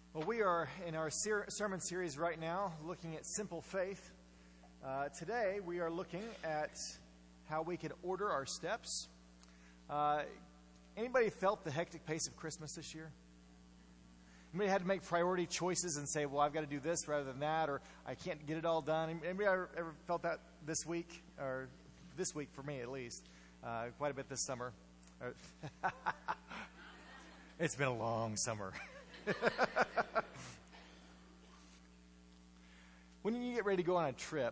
Well, we are in our sermon series right now looking at simple faith. Today we are looking at how we can order our steps. Anybody felt the hectic pace of Christmas this year? Anybody had to make priority choices and say, well, I've got to do this rather than that, or I can't get it all done? Anybody ever felt that this week, or this week for me at least, quite a bit this summer? It's been a long summer. When you get ready to go on a trip,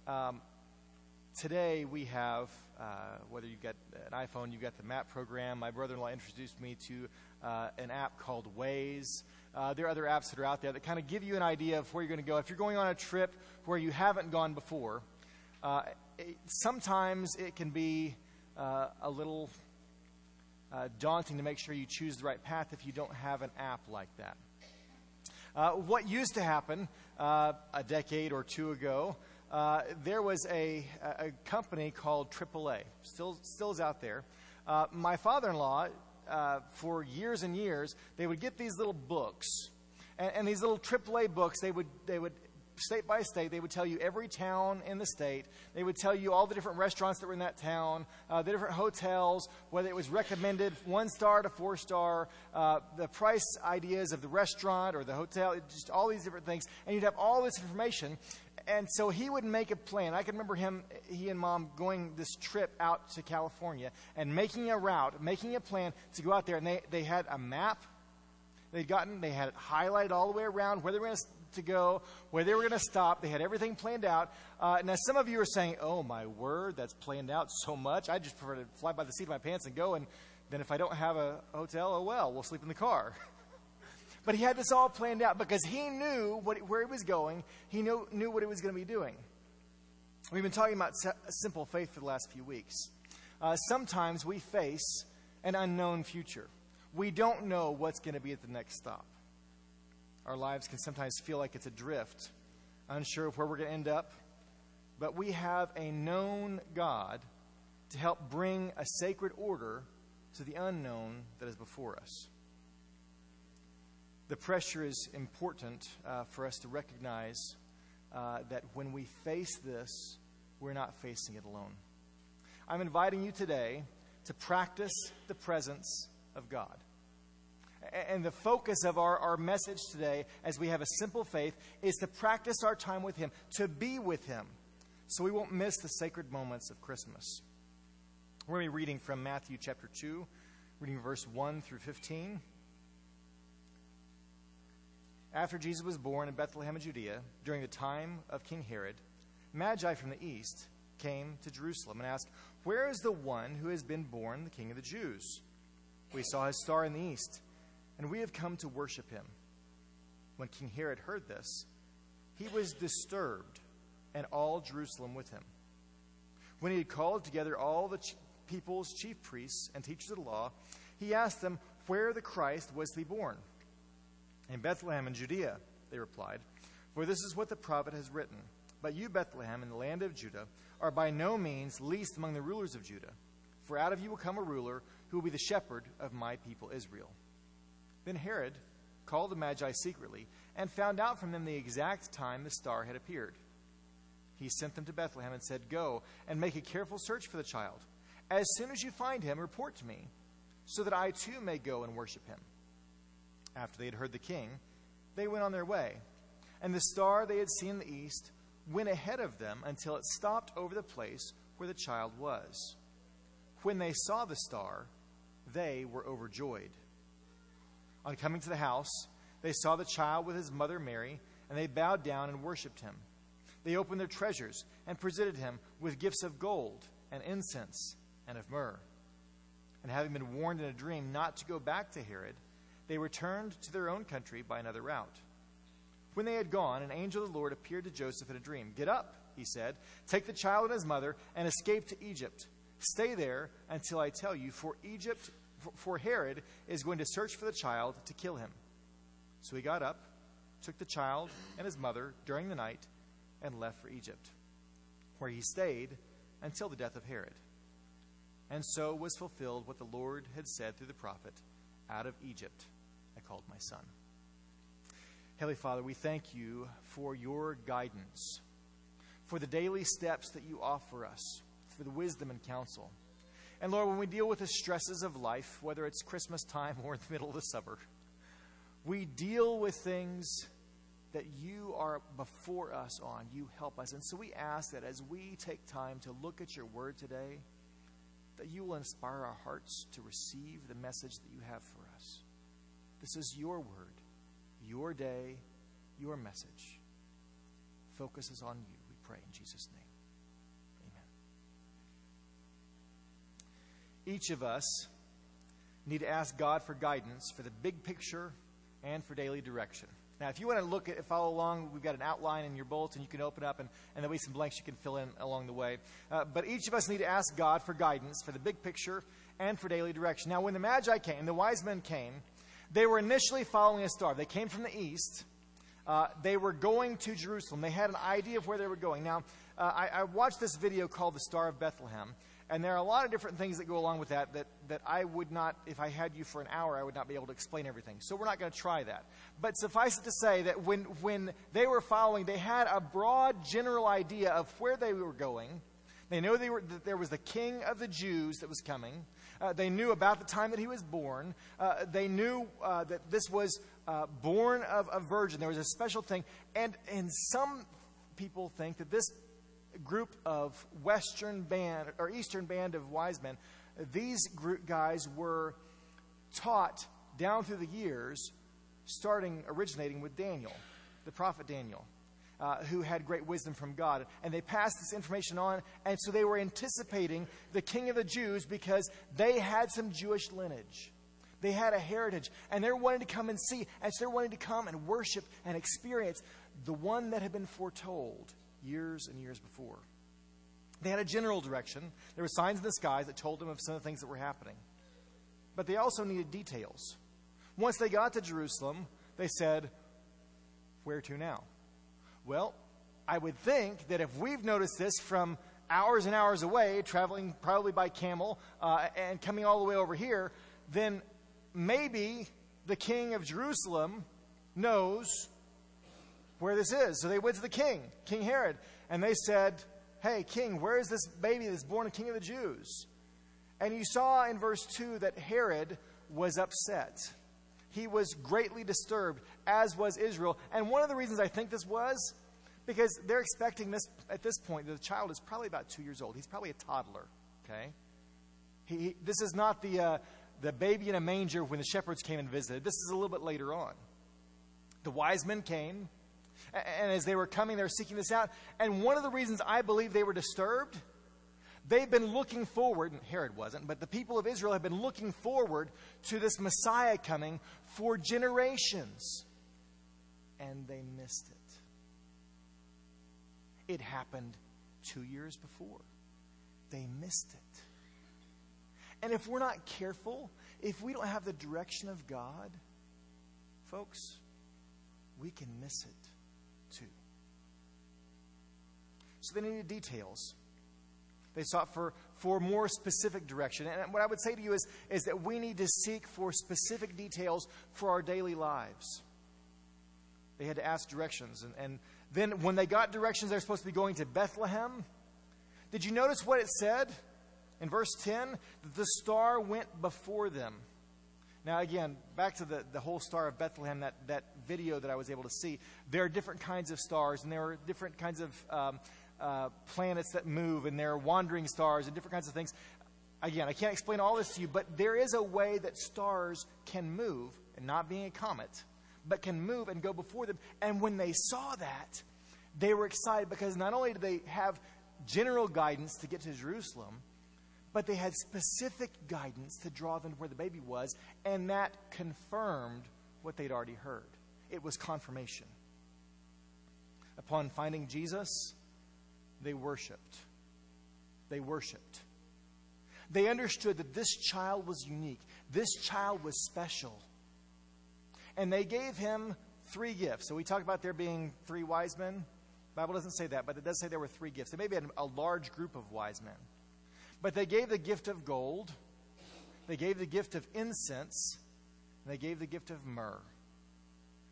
today we have, whether you've got an iPhone, you've got the map program. My brother-in-law introduced me to an app called Waze. There are other apps that are out there that kind of give you an idea of where you're going to go. If you're going on a trip where you haven't gone before, sometimes it can be a little daunting to make sure you choose the right path if you don't have an app like that. What used to happen a decade or two ago, there was a company called AAA, still is out there. My father-in-law, for years and years, they would get these little books, and these little AAA books, they would state by state, they would tell you every town in the state. They would tell you all the different restaurants that were in that town, the different hotels, whether it was recommended 1-star to 4-star, the price ideas of the restaurant or the hotel, just all these different things. And you'd have all this information. And so he would make a plan. I can remember he and Mom going this trip out to California and making a route, making a plan to go out there. And they had a map they had it highlighted all the way around where they were going to go, where they were going to stop. They had everything planned out. Now, some of you are saying, oh, my word, that's planned out so much. I just prefer to fly by the seat of my pants and go, and then if I don't have a hotel, oh, well, we'll sleep in the car. But he had this all planned out because he knew where he was going. He knew what he was going to be doing. We've been talking about simple faith for the last few weeks. Sometimes we face an unknown future. We don't know what's going to be at the next stop. Our lives can sometimes feel like it's adrift, unsure of where we're going to end up. But we have a known God to help bring a sacred order to the unknown that is before us. The pressure is important for us to recognize that when we face this, we're not facing it alone. I'm inviting you today to practice the presence of God. And the focus of our message today, as we have a simple faith, is to practice our time with Him, to be with Him, so we won't miss the sacred moments of Christmas. We're going to be reading from Matthew chapter 2, reading verse 1 through 15. After Jesus was born in Bethlehem of Judea, during the time of King Herod, Magi from the east came to Jerusalem and asked, "Where is the one who has been born the King of the Jews? We saw his star in the east, and we have come to worship him." When King Herod heard this, he was disturbed, and all Jerusalem with him. When he had called together all the people's chief priests and teachers of the law, he asked them where the Christ was to be born. "In Bethlehem in Judea," they replied, "for this is what the prophet has written. But you, Bethlehem, in the land of Judah, are by no means least among the rulers of Judah. For out of you will come a ruler who will be the shepherd of my people Israel." Then Herod called the Magi secretly and found out from them the exact time the star had appeared. He sent them to Bethlehem and said, "Go and make a careful search for the child. As soon as you find him, report to me, so that I too may go and worship him." After they had heard the king, they went on their way, and the star they had seen in the east went ahead of them until it stopped over the place where the child was. When they saw the star, they were overjoyed. On coming to the house, they saw the child with his mother Mary, and they bowed down and worshipped him. They opened their treasures and presented him with gifts of gold and incense and of myrrh. And having been warned in a dream not to go back to Herod, they returned to their own country by another route. When they had gone, an angel of the Lord appeared to Joseph in a dream. "Get up," he said, "take the child and his mother and escape to Egypt. Stay there until I tell you, for Herod is going to search for the child to kill him." So he got up, took the child and his mother during the night, and left for Egypt, where he stayed until the death of Herod. And so was fulfilled what the Lord had said through the prophet, "Out of Egypt I called my son." Heavenly Father, we thank you for your guidance, for the daily steps that you offer us, for the wisdom and counsel. And Lord, when we deal with the stresses of life, whether it's Christmas time or in the middle of the summer, we deal with things that you are before us on. You help us. And so we ask that as we take time to look at your word today, that you will inspire our hearts to receive the message that you have for us. This is your word, your day, your message. Focus is on you, we pray in Jesus' name. Amen. Each of us need to ask God for guidance for the big picture and for daily direction. Now, if you want to follow along, we've got an outline in your bulletin you can open up, and there'll be some blanks you can fill in along the way. But each of us need to ask God for guidance for the big picture and for daily direction. Now, when the Magi came, the wise men came, they were initially following a star. They came from the east. They were going to Jerusalem. They had an idea of where they were going. Now, I watched this video called The Star of Bethlehem. And there are a lot of different things that go along with that I would not, if I had you for an hour, I would not be able to explain everything. So we're not going to try that. But suffice it to say that when they were following, they had a broad general idea of where they were going. They knew that there was the King of the Jews that was coming. They knew about the time that he was born. They knew that this was born of a virgin. There was a special thing. And some people think that this group of Eastern band of wise men, these guys were taught down through the years, originating with Daniel, the prophet Daniel, who had great wisdom from God. And they passed this information on, and so they were anticipating the King of the Jews because they had some Jewish lineage. They had a heritage, and they're wanting to come and see, and so they're wanting to come and worship and experience the one that had been foretold years and years before. They had a general direction. There were signs in the skies that told them of some of the things that were happening. But they also needed details. Once they got to Jerusalem, they said, where to now? Well, I would think that if we've noticed this from hours and hours away, traveling probably by camel, and coming all the way over here, then maybe the king of Jerusalem knows where this is. So they went to the king, King Herod, and they said, hey, king, where is this baby that's born a king of the Jews? And you saw in verse 2 that Herod was upset. He was greatly disturbed, as was Israel. And one of the reasons I think this was, because they're expecting this, at this point, the child is probably about 2 years old. He's probably a toddler, okay? This is not the baby in a manger when the shepherds came and visited. This is a little bit later on. The wise men came. And as they were coming, they were seeking this out. And one of the reasons I believe they were disturbed, they've been looking forward, and Herod wasn't, but the people of Israel have been looking forward to this Messiah coming for generations. And they missed it. It happened 2 years before. They missed it. And if we're not careful, if we don't have the direction of God, folks, we can miss it too. So they needed details. They sought for more specific direction. And what I would say to you is that we need to seek for specific details for our daily lives. They had to ask directions. And then when they got directions, they're supposed to be going to Bethlehem. Did you notice what it said in verse 10? That the star went before them. Now, again, back to the whole Star of Bethlehem, that video that I was able to see, there are different kinds of stars, and there are different kinds of planets that move, and there are wandering stars and different kinds of things. Again, I can't explain all this to you, but there is a way that stars can move, and not being a comet, but can move and go before them. And when they saw that, they were excited because not only did they have general guidance to get to Jerusalem, but they had specific guidance to draw them to where the baby was, and that confirmed what they'd already heard. It was confirmation. Upon finding Jesus, they worshiped. They worshiped. They understood that this child was unique. This child was special. And they gave him 3 gifts. So we talked about there being 3 wise men. The Bible doesn't say that, but it does say there were 3 gifts. They maybe had a large group of wise men. But they gave the gift of gold, they gave the gift of incense, and they gave the gift of myrrh.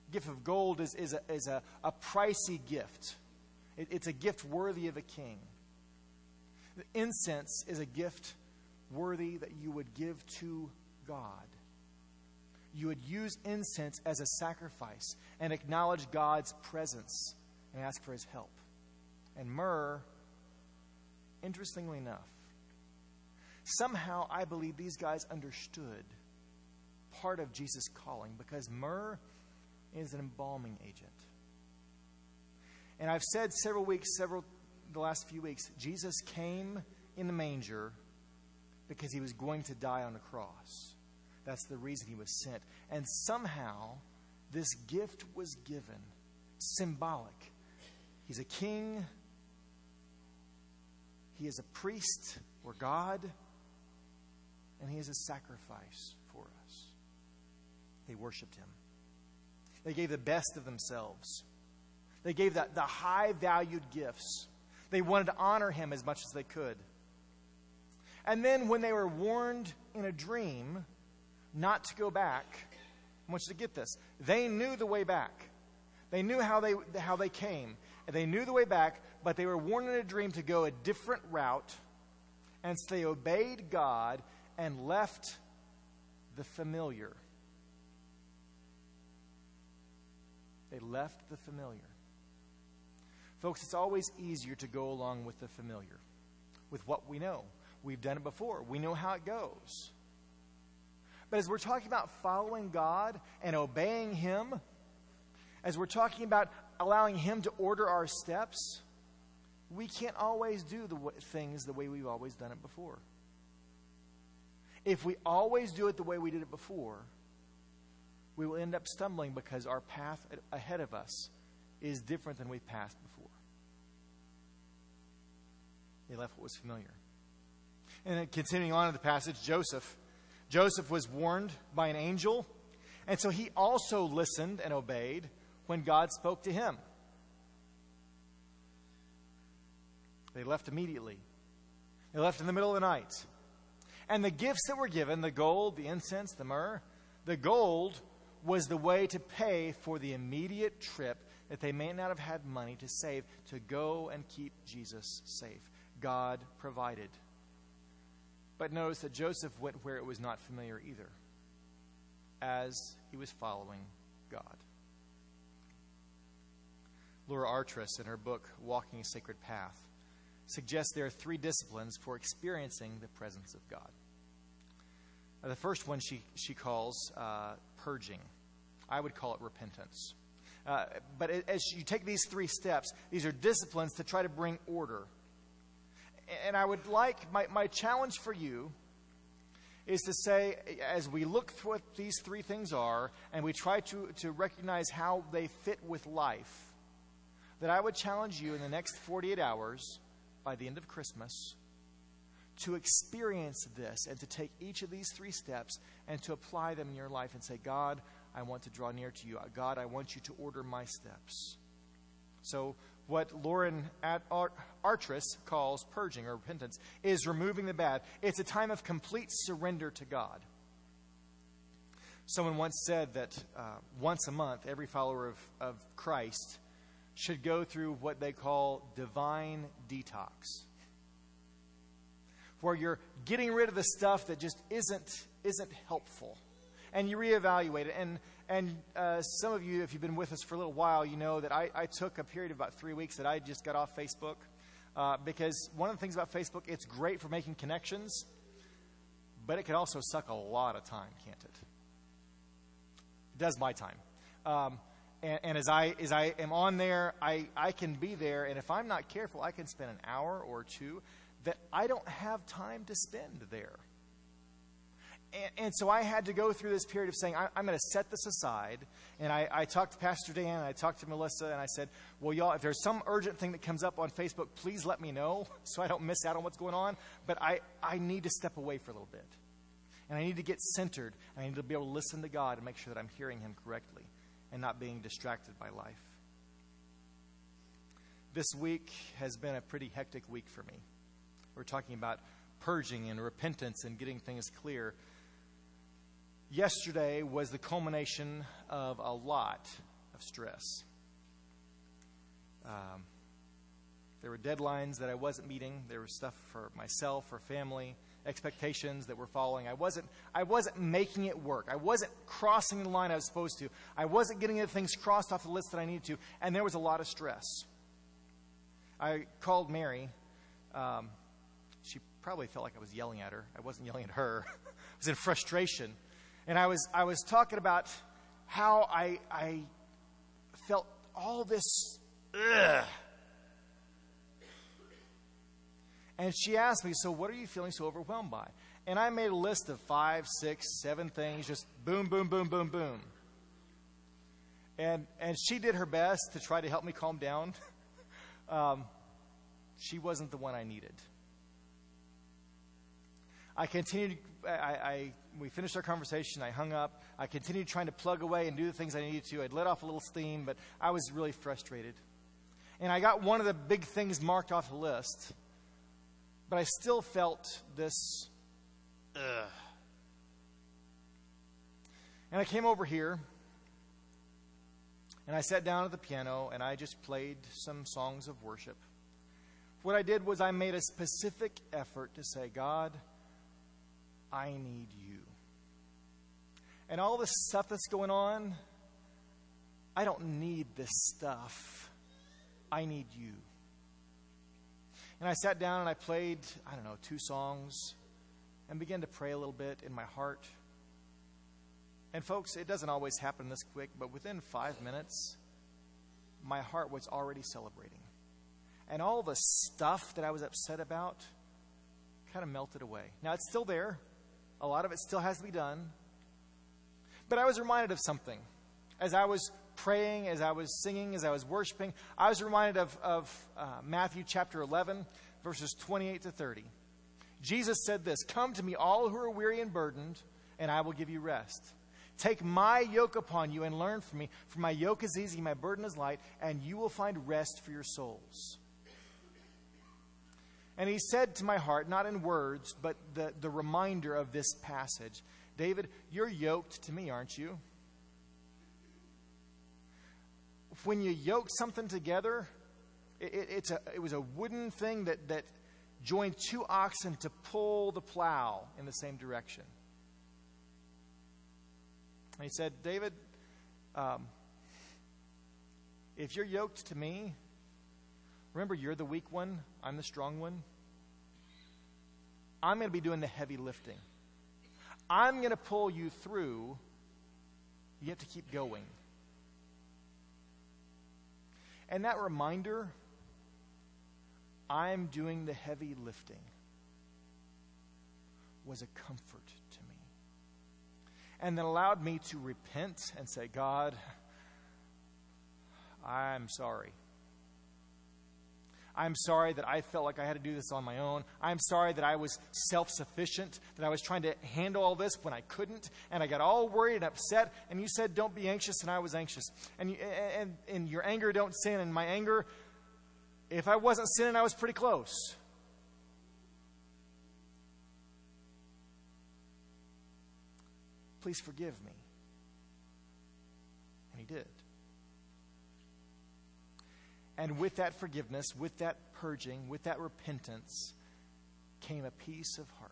gift of gold is a pricey gift. It's a gift worthy of a king. The incense is a gift worthy that you would give to God. You would use incense as a sacrifice and acknowledge God's presence and ask for his help. And myrrh, interestingly enough, somehow I believe these guys understood part of Jesus' calling, because myrrh is an embalming agent. And I've said the last few weeks, Jesus came in the manger because he was going to die on a cross. That's the reason he was sent. And somehow this gift was given, symbolic. He's a king. He is a priest or God. And he is a sacrifice for us. They worshiped him. They gave the best of themselves. They gave the high-valued gifts. They wanted to honor him as much as they could. And then when they were warned in a dream not to go back, I want you to get this. They knew the way back. They knew how they came. And they knew the way back, but they were warned in a dream to go a different route. And so they obeyed God and left the familiar. They left the familiar. Folks, it's always easier to go along with the familiar, with what we know. We've done it before. We know how it goes. But as we're talking about following God and obeying him, as we're talking about allowing him to order our steps, we can't always do things the way we've always done it before. If we always do it the way we did it before, we will end up stumbling because our path ahead of us is different than we passed before. They left what was familiar. And then continuing on in the passage, Joseph was warned by an angel, and so he also listened and obeyed when God spoke to him. They left immediately. They left in the middle of the night. And the gifts that were given, the gold, the incense, the myrrh, the gold was the way to pay for the immediate trip that they may not have had money to save to go and keep Jesus safe. God provided. But notice that Joseph went where it was not familiar either, as he was following God. Laura Artress, in her book, Walking a Sacred Path, suggests there are 3 disciplines for experiencing the presence of God. The first one she calls purging. I would call it repentance. But as you take these 3 steps, these are disciplines to try to bring order. And I would like, my challenge for you is to say, as we look through what these 3 things are, and we try to recognize how they fit with life, that I would challenge you in the next 48 hours, by the end of Christmas, to experience this and to take each of these 3 steps and to apply them in your life and say, God, I want to draw near to you. God, I want you to order my steps. So what Lauren Artress calls purging or repentance is removing the bad. It's a time of complete surrender to God. Someone once said that once a month, every follower of Christ should go through what they call divine detox, where you're getting rid of the stuff that just isn't helpful, and you reevaluate it. And some of you, if you've been with us for a little while, you know that I took a period of about 3 weeks that I just got off Facebook, because one of the things about Facebook, it's great for making connections, but it can also suck a lot of time, can't it? It does my time. And as I am on there, I can be there, and if I'm not careful, I can spend an hour or 2 that I don't have time to spend there. And so I had to go through this period of saying, I'm going to set this aside. And I talked to Pastor Dan, and I talked to Melissa, and I said, well, y'all, if there's some urgent thing that comes up on Facebook, please let me know so I don't miss out on what's going on. But I need to step away for a little bit. And I need to get centered, and I need to be able to listen to God and make sure that I'm hearing him correctly and not being distracted by life. This week has been a pretty hectic week for me. We're talking about purging and repentance and getting things clear. Yesterday was the culmination of a lot of stress. There were deadlines that I wasn't meeting. There was stuff for myself, for family, expectations that were following. I wasn't making it work. I wasn't crossing the line I was supposed to. I wasn't getting the things crossed off the list that I needed to, and there was a lot of stress. I called Mary. She probably felt like I was yelling at her. I wasn't yelling at her. I was in frustration. And I was talking about how I felt all this ugh. And she asked me, so what are you feeling so overwhelmed by? And I made a list of 5, 6, 7 things, just boom, boom, boom, boom, boom. And she did her best to try to help me calm down. She wasn't the one I needed. I continued, we finished our conversation, I hung up. I continued trying to plug away and do the things I needed to. I'd let off a little steam, but I was really frustrated. And I got one of the big things marked off the list. But I still felt this, ugh. And I came over here, and I sat down at the piano, and I just played some songs of worship. What I did was I made a specific effort to say, God, I need you. And all this stuff that's going on, I don't need this stuff. I need you. And I sat down and I played, 2 songs and began to pray a little bit in my heart. And folks, it doesn't always happen this quick, but within 5 minutes, my heart was already celebrating. And all the stuff that I was upset about kind of melted away. Now, it's still there. A lot of it still has to be done. But I was reminded of something. As I was praying, as I was singing, as I was worshiping, I was reminded of Matthew chapter 11, verses 28 to 30. Jesus said this, "Come to me, all who are weary and burdened, and I will give you rest. Take my yoke upon you and learn from me, for my yoke is easy, my burden is light, and you will find rest for your souls." And he said to my heart, not in words, but the reminder of this passage, David, you're yoked to me, aren't you? When you yoke something together, it was a wooden thing that joined 2 oxen to pull the plow in the same direction. And he said, David, if you're yoked to me, remember you're the weak one, I'm the strong one. I'm going to be doing the heavy lifting. I'm going to pull you through. You have to keep going. And that reminder, I'm doing the heavy lifting, was a comfort to me. And that allowed me to repent and say, God, I'm sorry. I'm sorry that I felt like I had to do this on my own. I'm sorry that I was self-sufficient, that I was trying to handle all this when I couldn't, and I got all worried and upset, and you said, don't be anxious, and I was anxious. And in your anger, don't sin. And my anger, if I wasn't sinning, I was pretty close. Please forgive me. And he did. And with that forgiveness, with that purging, with that repentance, came a peace of heart.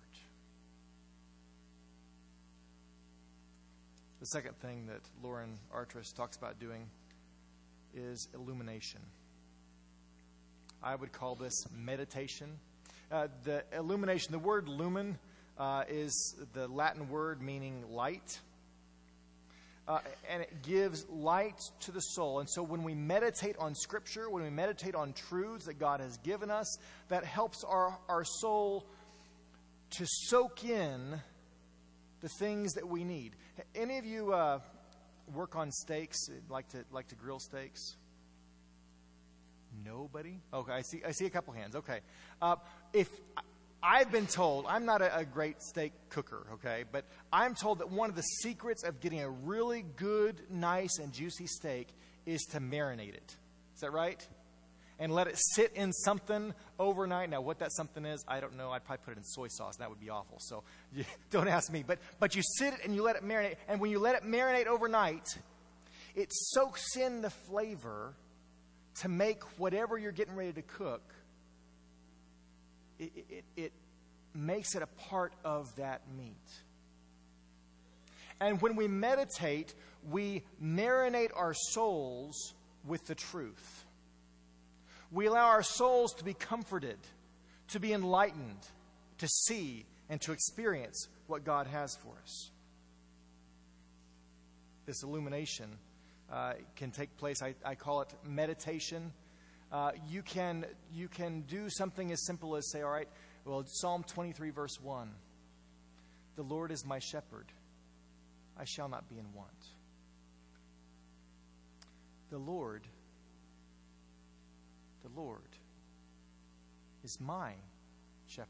The second thing that Lauren Artris talks about doing is illumination. I would call this meditation. The illumination, the word lumen is the Latin word meaning light. And it gives light to the soul. And so when we meditate on Scripture, when we meditate on truths that God has given us, that helps our soul to soak in the things that we need. Any of you work on steaks, like to grill steaks? Nobody? Okay, I see a couple hands. Okay. If I've been told, I'm not a great steak cooker, okay, but I'm told that one of the secrets of getting a really good, nice, and juicy steak is to marinate it. Is that right? And let it sit in something overnight. Now, what that something is, I don't know. I'd probably put it in soy sauce, and that would be awful. So don't ask me. But you sit it and you let it marinate. And when you let it marinate overnight, it soaks in the flavor to make whatever you're getting ready to cook, it makes it a part of that meat. And when we meditate, we marinate our souls with the truth. We allow our souls to be comforted, to be enlightened, to see and to experience what God has for us. This illumination can take place. I call it meditation. You can do something as simple as say, all right, well, Psalm 23, verse 1. The Lord is my shepherd. I shall not be in want. The Lord is my shepherd.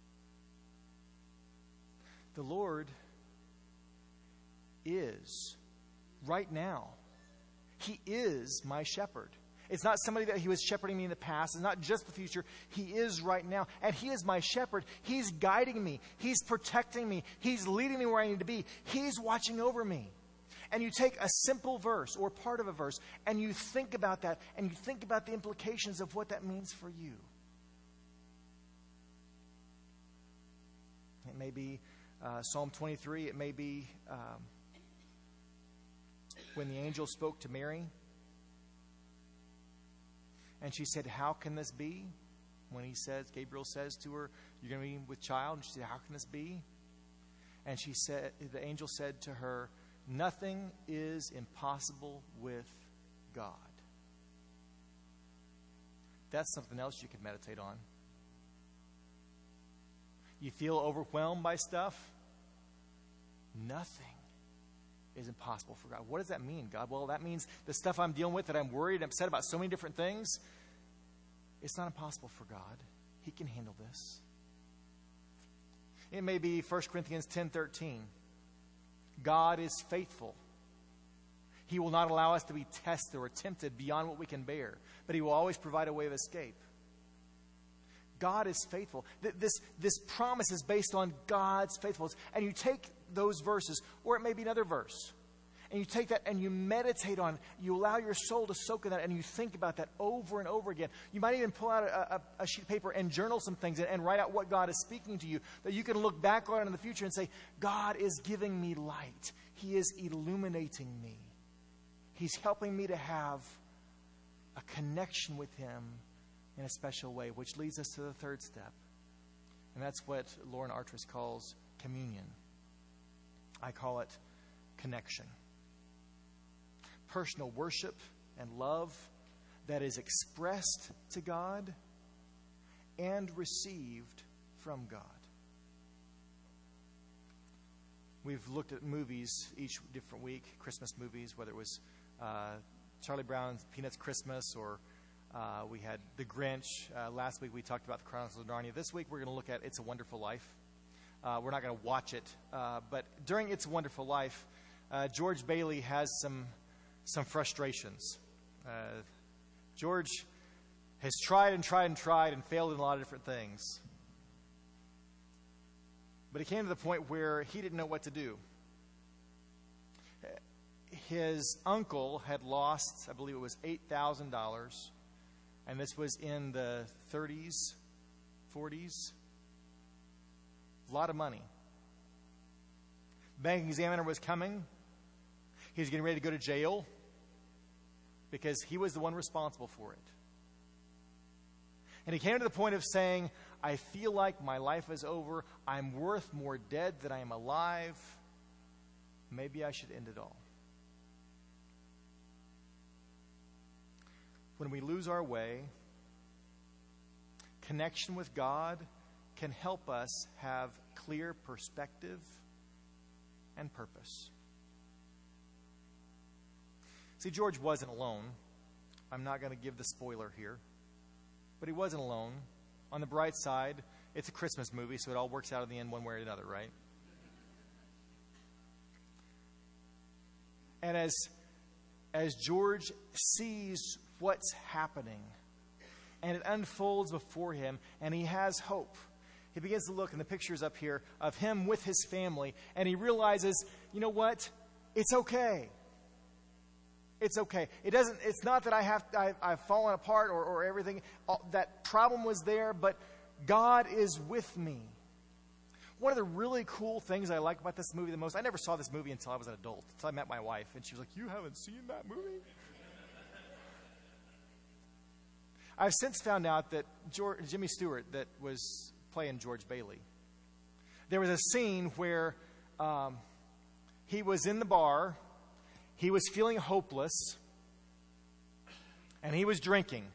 The Lord is right now. He is my shepherd. It's not somebody that he was shepherding me in the past. It's not just the future. He is right now. And he is my shepherd. He's guiding me. He's protecting me. He's leading me where I need to be. He's watching over me. And you take a simple verse or part of a verse and you think about that and you think about the implications of what that means for you. It may be Psalm 23. It may be when the angel spoke to Mary. And she said, how can this be? When Gabriel says to her, you're going to be with child. And she said, how can this be? And the angel said to her, nothing is impossible with God. That's something else you could meditate on. You feel overwhelmed by stuff? Nothing is impossible for God. What does that mean, God? Well, that means the stuff I'm dealing with that I'm worried and upset about so many different things, it's not impossible for God. He can handle this. It may be 1 Corinthians 10:13. God is faithful. He will not allow us to be tested or tempted beyond what we can bear, but he will always provide a way of escape. God is faithful. This promise is based on God's faithfulness. And you take those verses, or it may be another verse, and you take that and you meditate on it. You allow your soul to soak in that, and you think about that over and over again. You might even pull out a sheet of paper and journal some things and write out what God is speaking to you, that you can look back on it in the future and say, God is giving me light. He is illuminating me. He's helping me to have a connection with him in a special way, which leads us to the third step. And that's what Lauren Artris calls communion. I call it connection. Personal worship and love that is expressed to God and received from God. We've looked at movies each different week, Christmas movies, whether it was Charlie Brown's Peanuts Christmas, or we had The Grinch. Last week we talked about the Chronicles of Narnia. This week we're going to look at It's a Wonderful Life. We're not going to watch it, but during It's a Wonderful Life, George Bailey has some frustrations. George has tried and failed in a lot of different things. But it came to the point where he didn't know what to do. His uncle had lost, I believe it was $8,000, and this was in the 30s, 40s. A lot of money. The bank examiner was coming. He was getting ready to go to jail because he was the one responsible for it. And he came to the point of saying, I feel like my life is over. I'm worth more dead than I am alive. Maybe I should end it all. When we lose our way, connection with God can help us have clear perspective and purpose. See, George wasn't alone. I'm not going to give the spoiler here. But he wasn't alone. On the bright side, it's a Christmas movie, so it all works out in the end one way or another, right? And as George sees what's happening, and it unfolds before him, and he has hope, he begins to look, and the picture's up here, of him with his family, and he realizes, you know what? It's okay. It's okay. It's not that I've fallen apart or everything. That problem was there, but God is with me. One of the really cool things I like about this movie the most, I never saw this movie until I was an adult, until I met my wife, and she was like, "You haven't seen that movie?" I've since found out that Jimmy Stewart, that was playing George Bailey, there was a scene where he was in the bar, he was feeling hopeless, and he was drinking.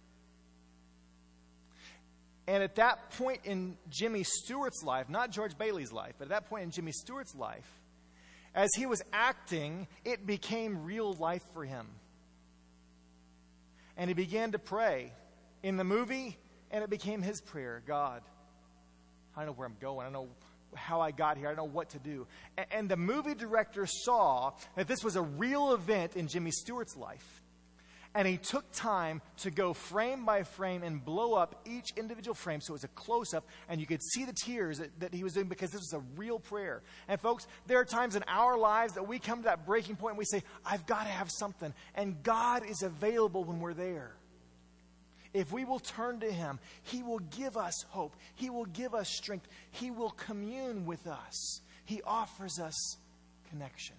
And at that point in Jimmy Stewart's life, not George Bailey's life, but at that point in Jimmy Stewart's life, as he was acting, it became real life for him. And he began to pray in the movie, and it became his prayer. God, I don't know where I'm going. I don't know how I got here. I don't know what to do. And the movie director saw that this was a real event in Jimmy Stewart's life. And he took time to go frame by frame and blow up each individual frame so it was a close-up and you could see the tears that he was doing, because this was a real prayer. And folks, there are times in our lives that we come to that breaking point and we say, I've got to have something. And God is available when we're there. If we will turn to Him, He will give us hope. He will give us strength. He will commune with us. He offers us connection.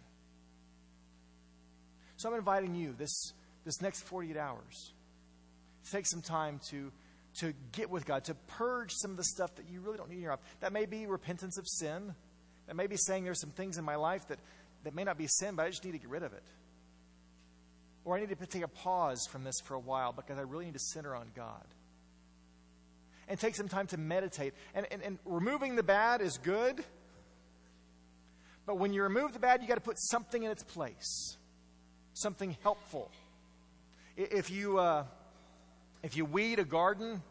So I'm inviting you this next 48 hours to take some time to get with God, to purge some of the stuff that you really don't need in your life. That may be repentance of sin. That may be saying there's some things in my life that may not be sin, but I just need to get rid of it. Or I need to take a pause from this for a while because I really need to center on God. And take some time to meditate. And removing the bad is good. But when you remove the bad, you got to put something in its place. Something helpful. If you weed a garden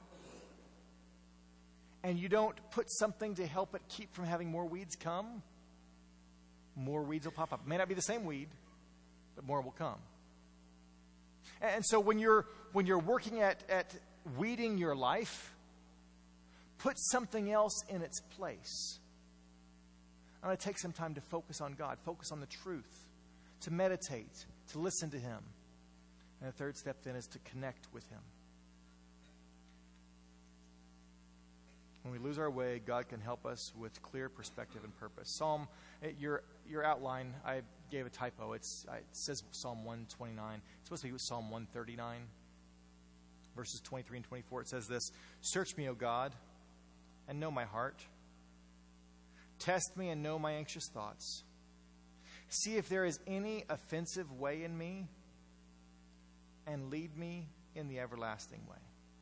and you don't put something to help it keep from having more weeds come, more weeds will pop up. It may not be the same weed, but more will come. And so when you're working at weeding your life, put something else in its place. I'm going to take some time to focus on God, focus on the truth, to meditate, to listen to Him. And the third step then is to connect with Him. When we lose our way, God can help us with clear perspective and purpose. Your outline, I gave a typo. It says Psalm 129. It's supposed to be Psalm 139, verses 23 and 24. It says this: "Search me, O God, and know my heart. Test me and know my anxious thoughts. See if there is any offensive way in me, and lead me in the everlasting way."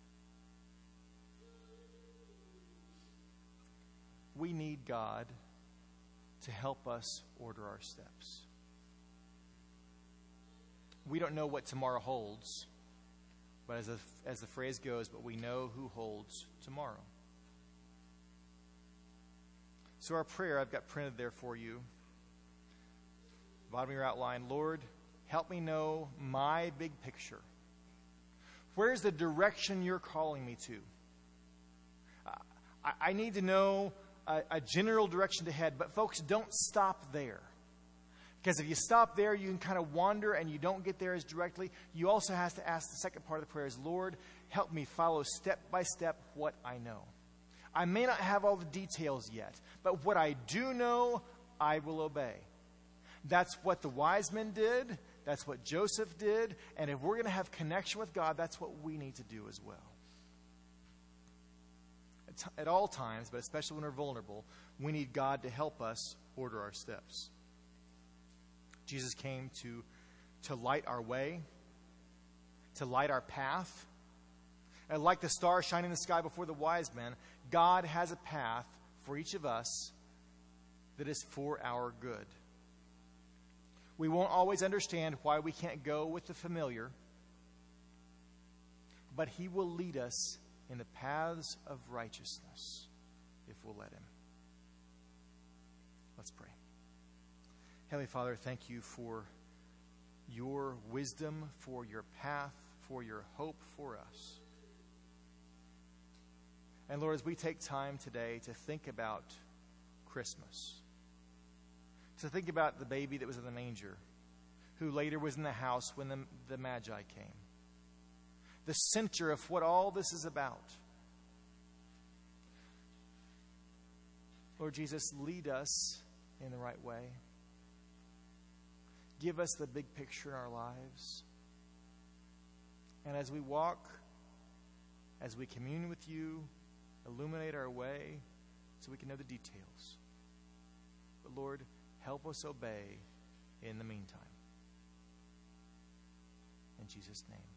We need God to help us order our steps. We don't know what tomorrow holds, but as the phrase goes, but we know who holds tomorrow. So our prayer, I've got printed there for you. Bottom of your outline: Lord, help me know my big picture. Where's the direction you're calling me to? I need to know a general direction to head, but folks, don't stop there. Because if you stop there, you can kind of wander and you don't get there as directly. You also have to ask the second part of the prayer is, Lord, help me follow step by step what I know. I may not have all the details yet, but what I do know, I will obey. That's what the wise men did. That's what Joseph did. And if we're going to have connection with God, that's what we need to do as well. At all times, but especially when we're vulnerable, we need God to help us order our steps. Jesus came to light our way, to light our path. And like the stars shining in the sky before the wise men, God has a path for each of us that is for our good. We won't always understand why we can't go with the familiar, but He will lead us in the paths of righteousness if we'll let Him. Let's pray. Heavenly Father, thank you for your wisdom, for your path, for your hope for us. And Lord, as we take time today to think about Christmas, to think about the baby that was in the manger, who later was in the house when the Magi came. The center of what all this is about. Lord Jesus, lead us in the right way. Give us the big picture in our lives. And as we walk, as we commune with you, illuminate our way so we can know the details. But Lord, help us obey in the meantime. In Jesus' name.